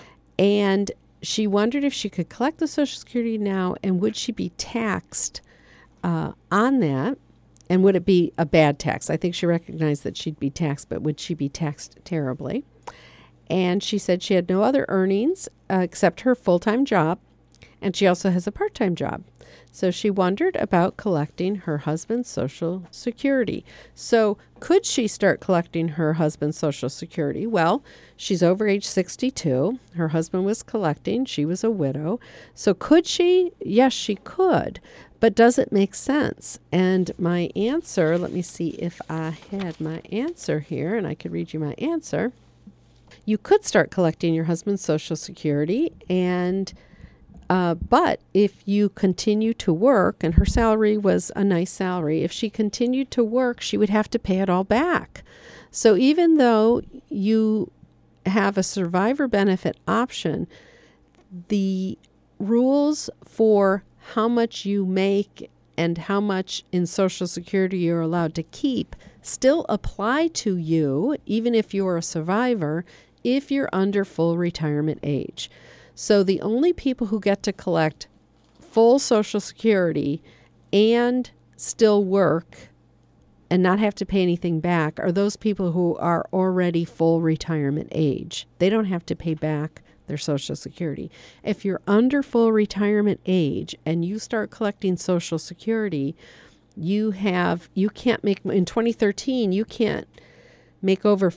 and she wondered if she could collect the Social Security now, and would she be taxed on that? And would it be a bad tax? I think she recognized that she'd be taxed, but would she be taxed terribly? And she said she had no other earnings except her full-time job, and she also has a part-time job. So she wondered about collecting her husband's Social Security. So could she start collecting her husband's Social Security? Well, she's over age 62. Her husband was collecting. She was a widow. So could she? Yes, she could. But does it make sense? And my answer, let me see if I had my answer here, and I could read you my answer. You could start collecting your husband's Social Security, and but if you continue to work, and her salary was a nice salary, if she continued to work, she would have to pay it all back. So even though you have a survivor benefit option, the rules for how much you make and how much in Social Security you're allowed to keep still apply to you, even if you're a survivor, if you're under full retirement age. So the only people who get to collect full Social Security and still work and not have to pay anything back are those people who are already full retirement age. They don't have to pay back their Social Security. If you're under full retirement age and you start collecting Social Security, you can't make, in 2013, you can't make over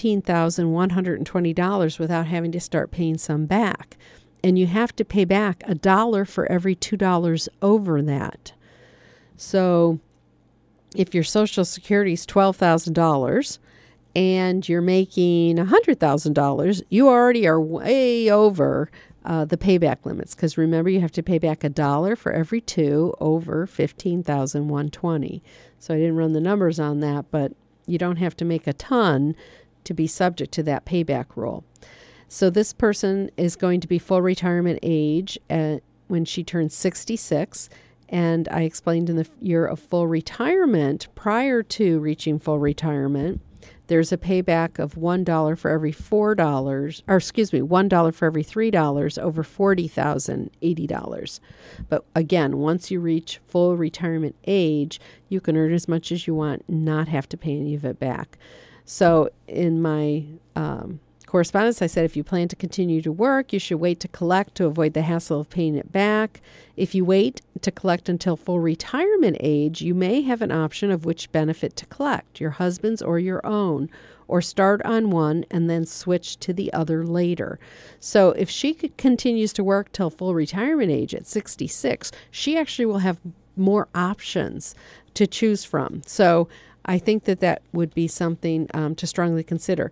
$15,120 without having to start paying some back. And you have to pay back $1 for every $2 over that. So if your Social Security is $12,000 and you're making $100,000, you already are way over the payback limits. Because remember, you have to pay back $1 for every 2 over $15,120. So I didn't run the numbers on that, but you don't have to make a ton to be subject to that payback rule. So this person is going to be full retirement age when she turns 66. And I explained in the year of full retirement, prior to reaching full retirement, there's a payback of $1 for every $1 for every $3 over $40,080. But again, once you reach full retirement age, you can earn as much as you want, not have to pay any of it back. So in my correspondence, I said, if you plan to continue to work, you should wait to collect to avoid the hassle of paying it back. If you wait to collect until full retirement age, you may have an option of which benefit to collect, your husband's or your own, or start on one and then switch to the other later. So if she continues to work till full retirement age at 66, she actually will have more options to choose from. So I think that would be something to strongly consider.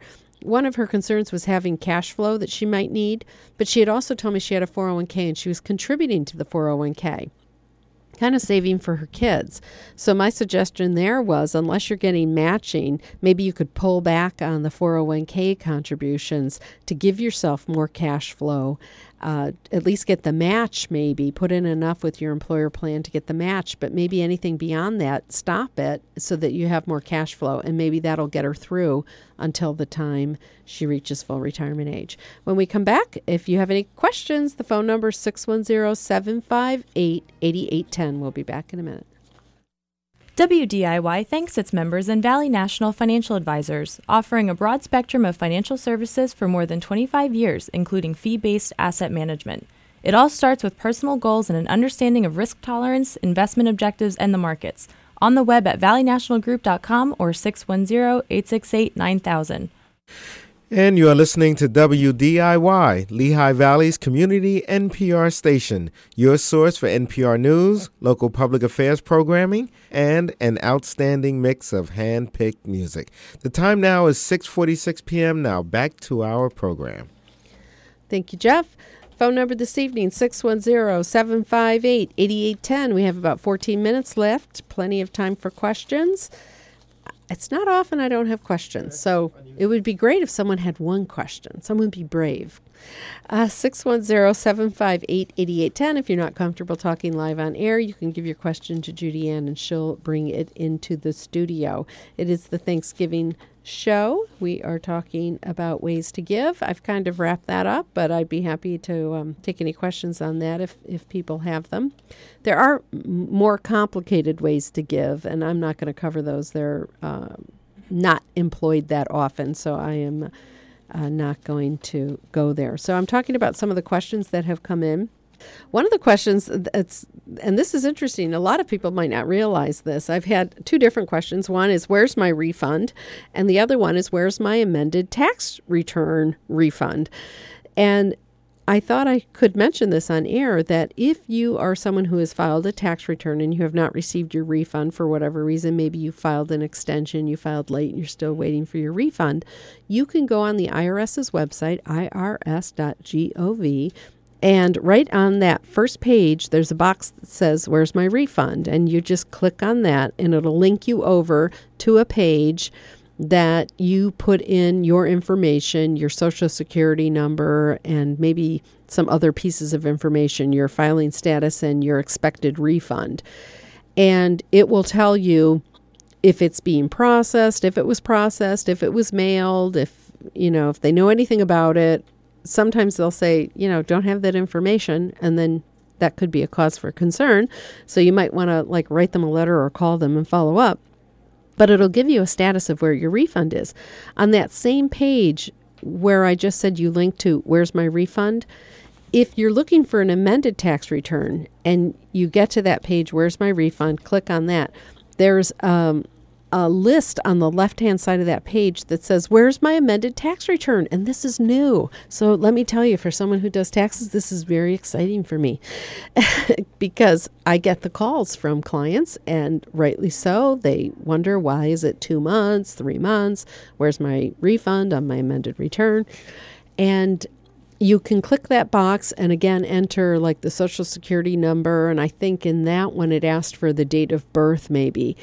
one of her concerns was having cash flow that she might need, but she had also told me she had a 401k and she was contributing to the 401k, kind of saving for her kids. So my suggestion there was, unless you're getting matching, maybe you could pull back on the 401k contributions to give yourself more cash flow. At least get the match, maybe put in enough with your employer plan to get the match, but maybe anything beyond that, stop it so that you have more cash flow, and maybe that'll get her through until the time she reaches full retirement age. When we come back, if you have any questions, the phone number is 610-758-8810. We'll be back in a minute. WDIY thanks its members and Valley National Financial Advisors, offering a broad spectrum of financial services for more than 25 years, including fee-based asset management. It all starts with personal goals and an understanding of risk tolerance, investment objectives, and the markets. On the web at valleynationalgroup.com or 610-868-9000. And you are listening to WDIY, Lehigh Valley's community NPR station, your source for NPR news, local public affairs programming, and an outstanding mix of hand-picked music. The time now is 6:46 p.m. Now back to our program. Thank you, Jeff. Phone number this evening, 610-758-8810. We have about 14 minutes left, plenty of time for questions. It's not often I don't have questions, so it would be great if someone had one question. Someone be brave. 610-758-8810. If you're not comfortable talking live on air, you can give your question to Judy Ann, and she'll bring it into the studio. It is the Thanksgiving show. We are talking about ways to give. I've kind of wrapped that up, but I'd be happy to take any questions on that if people have them. There are more complicated ways to give, and I'm not going to cover those. They're not employed that often, so I am not going to go there. So I'm talking about some of the questions that have come in. One of the questions, and this is interesting, a lot of people might not realize this. I've had two different questions. One is, where's my refund? And the other one is, where's my amended tax return refund? And I thought I could mention this on air, that if you are someone who has filed a tax return and you have not received your refund for whatever reason, maybe you filed an extension, you filed late, and you're still waiting for your refund, you can go on the IRS's website, irs.gov, and right on that first page, there's a box that says, where's my refund? And you just click on that, and it'll link you over to a page that you put in your information, your Social Security number, and maybe some other pieces of information, your filing status and your expected refund. And it will tell you if it's being processed, if it was processed, if it was mailed, if they know anything about it. Sometimes they'll say, don't have that information, and then that could be a cause for concern. So you might want to write them a letter or call them and follow up. But it'll give you a status of where your refund is. On that same page where I just said you link to where's my refund, if you're looking for an amended tax return and you get to that page, where's my refund, click on that. There's a list on the left-hand side of that page that says, where's my amended tax return? And this is new. So let me tell you, for someone who does taxes, this is very exciting for me because I get the calls from clients, and rightly so. They wonder, why is it 2 months, 3 months? Where's my refund on my amended return? And you can click that box and again enter the Social Security number. And I think in that one it asked for the date of birth maybe,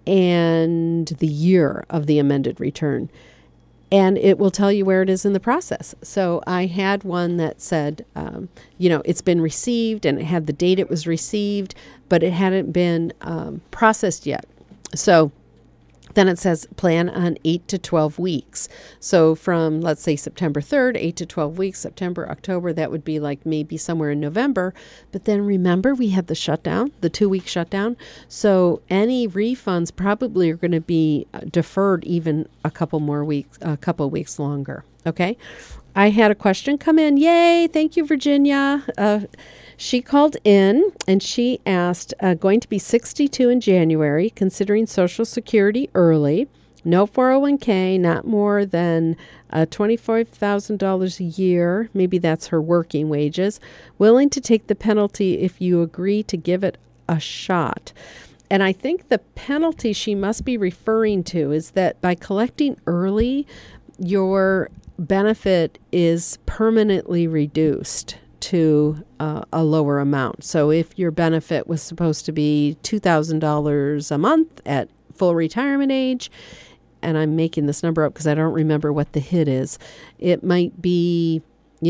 and the year of the amended return. And it will tell you where it is in the process. So I had one that said, it's been received, and it had the date it was received, but it hadn't been processed yet. So then it says plan on 8 to 12 weeks. So from, let's say, September 3rd, 8 to 12 weeks, September, October, that would be maybe somewhere in November. But then remember, we had the shutdown, the 2-week shutdown. So any refunds probably are going to be deferred even a couple weeks longer. Okay. I had a question come in. Yay. Thank you, Virginia. She called in and she asked, going to be 62 in January, considering Social Security early, no 401k, not more than $25,000 a year. Maybe that's her working wages. Willing to take the penalty if you agree to give it a shot. And I think the penalty she must be referring to is that by collecting early, your benefit is permanently reduced to a lower amount. So if your benefit was supposed to be $2,000 a month at full retirement age, and I'm making this number up because I don't remember what the hit is, it might be,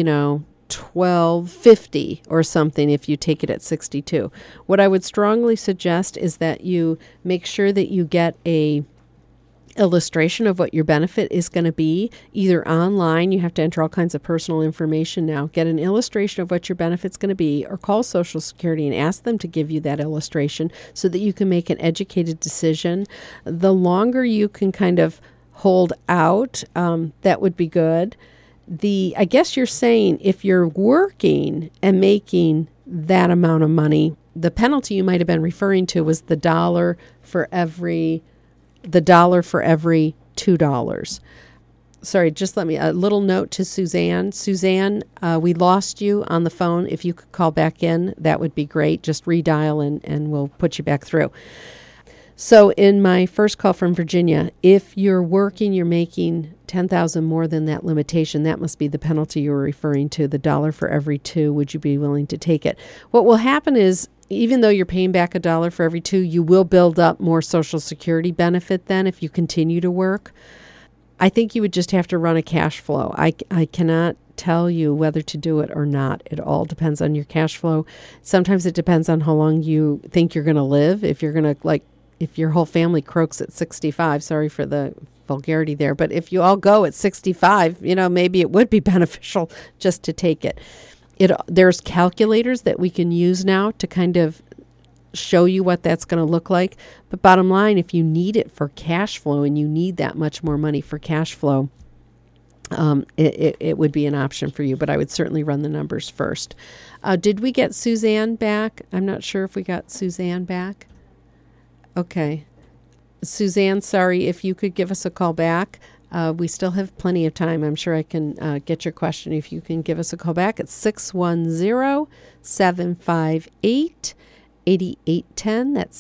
$1,250 or something if you take it at 62. What I would strongly suggest is that you make sure that you get a illustration of what your benefit is going to be, either online. You have to enter all kinds of personal information now. Get an illustration of what your benefit's going to be, or call Social Security and ask them to give you that illustration so that you can make an educated decision. The longer you can kind of hold out, that would be good. I guess you're saying if you're working and making that amount of money, the penalty you might have been referring to was the dollar for every $2. Sorry, just let me, a little note to Suzanne. Suzanne, we lost you on the phone. If you could call back in, that would be great. Just redial and we'll put you back through. So in my first call from Virginia, if you're working, you're making $10,000 more than that limitation, that must be the penalty you were referring to, the dollar for every $2. Would you be willing to take it? What will happen is, even though you're paying back $1 for every $2, you will build up more Social Security benefit then if you continue to work. I think you would just have to run a cash flow. I cannot tell you whether to do it or not. It all depends on your cash flow. Sometimes it depends on how long you think you're going to live. If you're going to, if your whole family croaks at 65, sorry for the vulgarity there, but if you all go at 65, maybe it would be beneficial just to take it. There's calculators that we can use now to kind of show you what that's going to look like. But bottom line, if you need it for cash flow and you need that much more money for cash flow, it would be an option for you. But I would certainly run the numbers first. Did we get Suzanne back? I'm not sure if we got Suzanne back. Okay. Suzanne, sorry, if you could give us a call back. We still have plenty of time. I'm sure I can get your question if you can give us a call back at 610-758-8810. That's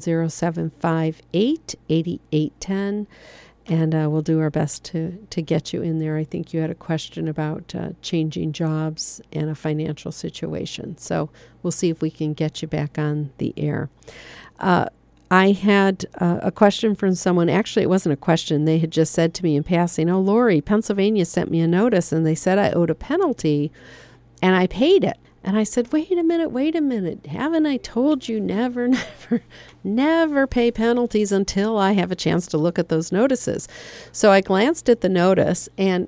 610-758-8810. And we'll do our best to get you in there. I think you had a question about changing jobs and a financial situation. So we'll see if we can get you back on the air. I had a question from someone. Actually, it wasn't a question. They had just said to me in passing, "Oh, Lori, Pennsylvania sent me a notice, and they said I owed a penalty, and I paid it." And I said, wait a minute. Haven't I told you never pay penalties until I have a chance to look at those notices? So I glanced at the notice, and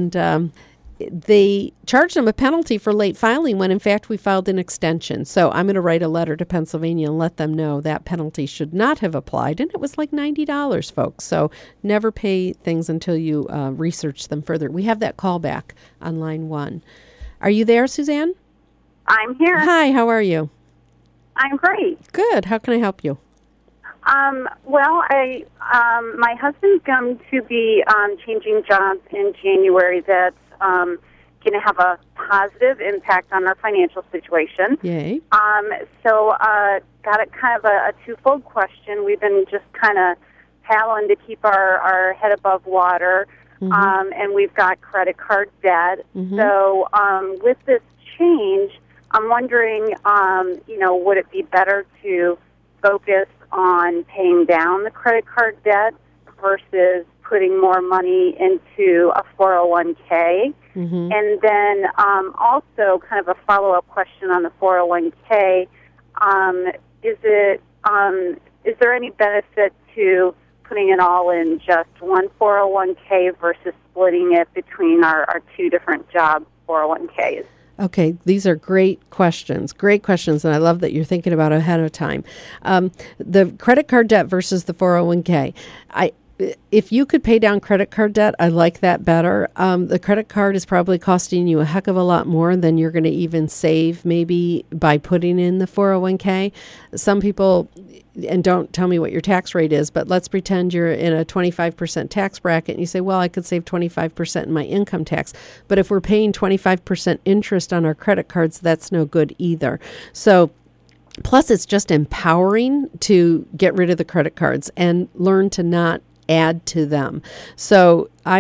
they charged them a penalty for late filing when, in fact, we filed an extension. So I'm going to write a letter to Pennsylvania and let them know that penalty should not have applied. And it was like $90, folks. So never pay things until you research them further. We have that call back on line 1. Are you there, Suzanne? I'm here. Hi, how are you? I'm great. Good. How can I help you? Well, my husband's going to be changing jobs in January that's going to have a positive impact on our financial situation. Yay. So got a kind of a twofold question. We've been just kind of paddling to keep our head above water, and we've got credit card debt. So with this change, I'm wondering, would it be better to focus on paying down the credit card debt versus putting more money into a 401k? And then also kind of a follow-up question on the 401k, is there any benefit to putting it all in just one 401k versus splitting it between our two different job 401ks? Okay, these are great questions, and I love that you're thinking about it ahead of time. The credit card debt versus the 401k. If you could pay down credit card debt, I like that better. The credit card is probably costing you a heck of a lot more than you're going to even save maybe by putting in the 401k. Some people, and don't tell me what your tax rate is, but let's pretend you're in a 25% tax bracket and you say, well, I could save 25% in my income tax. But if we're paying 25% interest on our credit cards, that's no good either. So plus, it's just empowering to get rid of the credit cards and learn to not add to them. So I would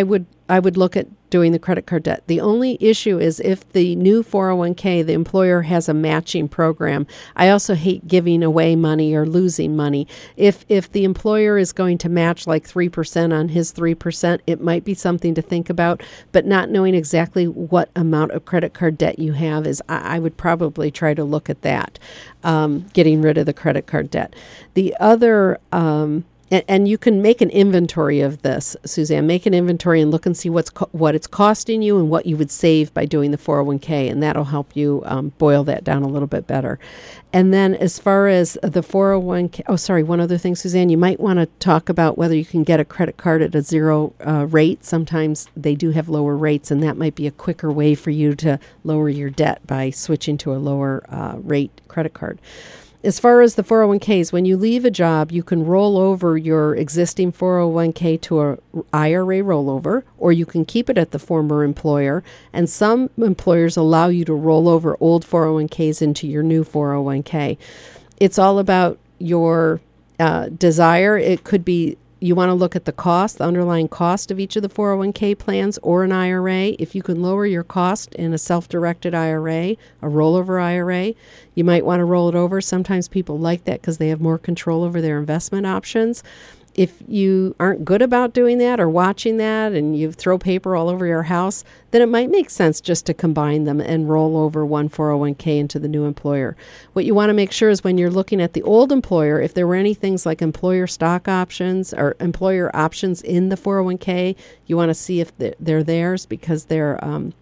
I would look at doing the credit card debt. The only issue is if the new 401k, the employer has a matching program. I also hate giving away money or losing money. If the employer is going to match like 3% on his 3%, it might be something to think about, but not knowing exactly what amount of credit card debt you have is, I would probably try to look at that, getting rid of the credit card debt. The other, and you can make an inventory of this, Suzanne. Make an inventory and look and see what it's costing you and what you would save by doing the 401k, and that'll help you boil that down a little bit better. And then as far as the 401k, one other thing, Suzanne, you might want to talk about whether you can get a credit card at a zero rate. Sometimes they do have lower rates, and that might be a quicker way for you to lower your debt by switching to a lower rate credit card. As far as the 401ks, when you leave a job, you can roll over your existing 401k to a IRA rollover, or you can keep it at the former employer. And some employers allow you to roll over old 401ks into your new 401k. It's all about your desire. It could be you want to look at the cost, the underlying cost of each of the 401k plans or an IRA. If you can lower your cost in a self-directed IRA, a rollover IRA, you might want to roll it over. Sometimes people like that because they have more control over their investment options. If you aren't good about doing that or watching that and you throw paper all over your house, then it might make sense just to combine them and roll over one 401k into the new employer. What you want to make sure is when you're looking at the old employer, if there were any things like employer stock options or employer options in the 401k, you want to see if they're theirs, because they're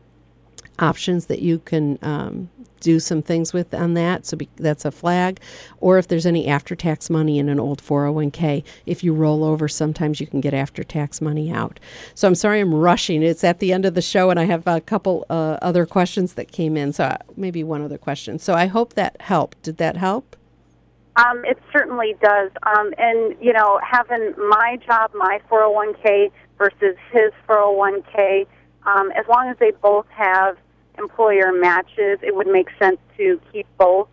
options that you can do some things with on that. So that's a flag. Or if there's any after-tax money in an old 401k, if you roll over, sometimes you can get after-tax money out. So I'm sorry I'm rushing. It's at the end of the show, and I have a couple other questions that came in. So maybe one other question. So I hope that helped. Did that help? It certainly does. And, you know, having my job, my 401k versus his 401k, as long as they both have employer matches, it would make sense to keep both.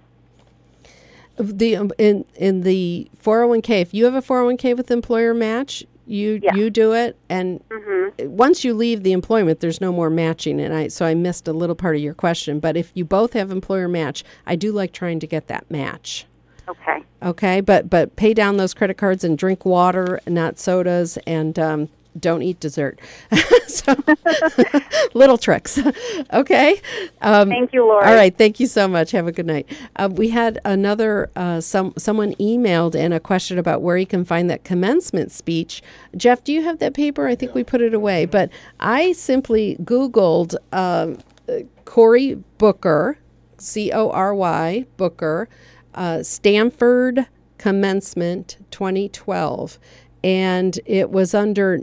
In the 401k, if you have a 401k with employer match, you do it, and once you leave the employment, there's no more matching. And so I missed a little part of your question. But if you both have employer match, I do like trying to get that match. Okay, but pay down those credit cards and drink water, not sodas, and don't eat dessert. So, little tricks. Okay. Thank you, Lori. All right. Thank you so much. Have a good night. We had another, someone emailed in a question about where you can find that commencement speech. Jeff, do you have that paper? I think we put it away. But I simply Googled Cory Booker, Cory Booker, Stanford Commencement 2012. And it was under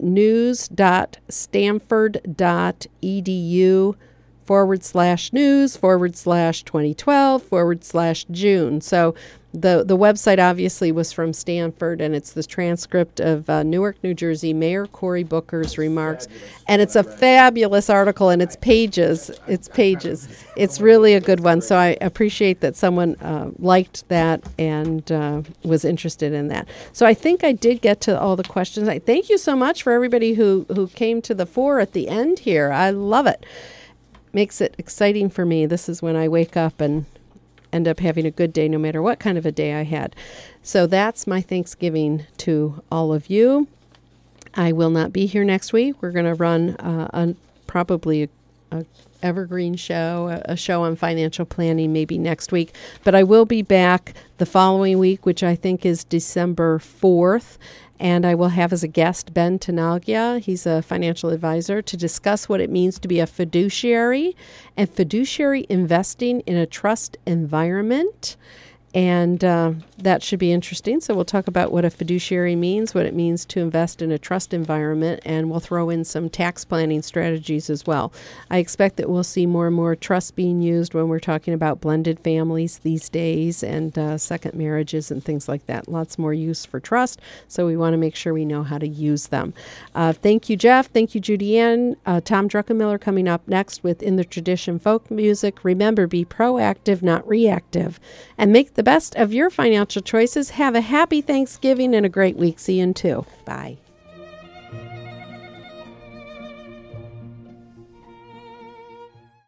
news.stanford.edu/news/2012/June. So the website obviously was from Stanford, and it's the transcript of Newark, New Jersey, Mayor Cory Booker's remarks. And it's a fabulous article, and it's pages. It's really a good one. So I appreciate that someone liked that and was interested in that. So I think I did get to all the questions. I thank you so much for everybody who came to the fore at the end here. I love it. Makes it exciting for me. This is when I wake up and end up having a good day no matter what kind of a day I had. So that's my Thanksgiving to all of you. I will not be here next week. We're going to run probably a evergreen show, a show on financial planning maybe next week. But I will be back the following week, which I think is December 4th. And I will have as a guest Ben Tenaglia. He's a financial advisor, to discuss what it means to be a fiduciary and fiduciary investing in a trust environment. And that should be interesting. So we'll talk about what a fiduciary means, what it means to invest in a trust environment, and we'll throw in some tax planning strategies as well. I expect that we'll see more and more trusts being used when we're talking about blended families these days and second marriages and things like that. Lots more use for trust, so we want to make sure we know how to use them. Thank you, Jeff. Thank you, Judy Ann. Tom Druckenmiller coming up next with In the Tradition folk music. Remember, be proactive, not reactive, and make the best of your financial choices. Have a happy Thanksgiving and a great week. See you in 2. Bye.